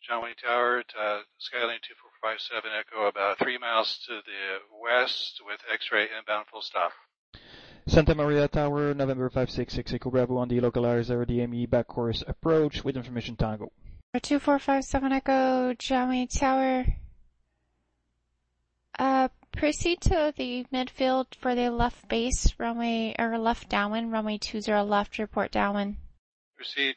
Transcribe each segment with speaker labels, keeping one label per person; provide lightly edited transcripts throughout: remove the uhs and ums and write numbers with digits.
Speaker 1: John Wayne Tower, Skyline 2457 Echo, about 3 miles to the west with X-ray inbound full stop.
Speaker 2: Santa Maria Tower, November 566 Echo Bravo on the localizer, DME back course approach with information Tango.
Speaker 3: 2457 Echo, John Wayne Tower. Proceed to the midfield for the left base, runway, or left downwind, runway 20 left, report downwind.
Speaker 1: Proceed,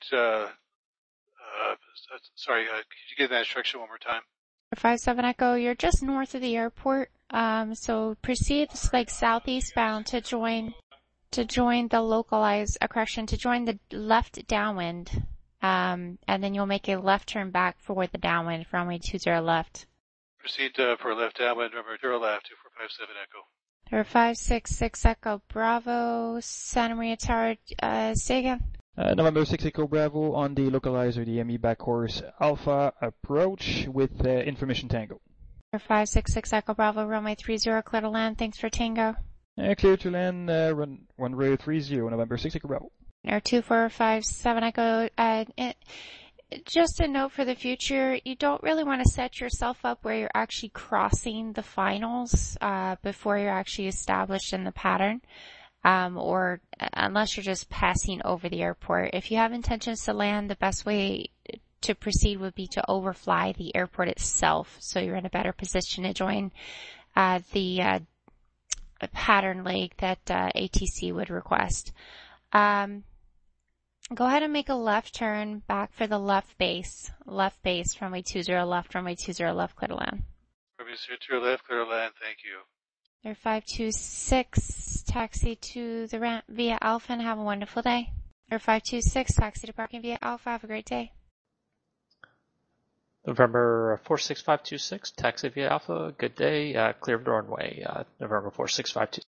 Speaker 1: sorry, could you give that instruction one more time?
Speaker 3: 57 Echo, you're just north of the airport, so proceed like southeast bound to join the localized, to join the left downwind, and then you'll make a left turn back for the downwind for runway 20 left.
Speaker 1: Proceed for left downwind, number 0 left, 2457 Echo.
Speaker 3: 566 Echo Bravo, Santa Maria Tower, say again.
Speaker 2: November 6 Echo Bravo on the localizer, DME back course Alpha approach with information Tango.
Speaker 3: 566 Echo Bravo, runway 30, clear to land, thanks for Tango.
Speaker 2: Clear to land, runway 30, November 6 Echo Bravo.
Speaker 3: 2457 Echo, just a note for the future, you don't really want to set yourself up where you're actually crossing the finals before you're actually established in the pattern, or unless you're just passing over the airport. If you have intentions to land, the best way to proceed would be to overfly the airport itself, so you're in a better position to join the pattern leg that ATC would request. Go ahead and make a left turn back for the left base, runway 20 left, runway 20 left, clear to land.
Speaker 1: Runway 20 left, clear to land, thank you.
Speaker 3: Air 526, taxi to the ramp via Alpha and have a wonderful day. Air 526, taxi to parking via Alpha, have a great day.
Speaker 4: November 46526, taxi via Alpha, good day, clear of the runway, November 46526.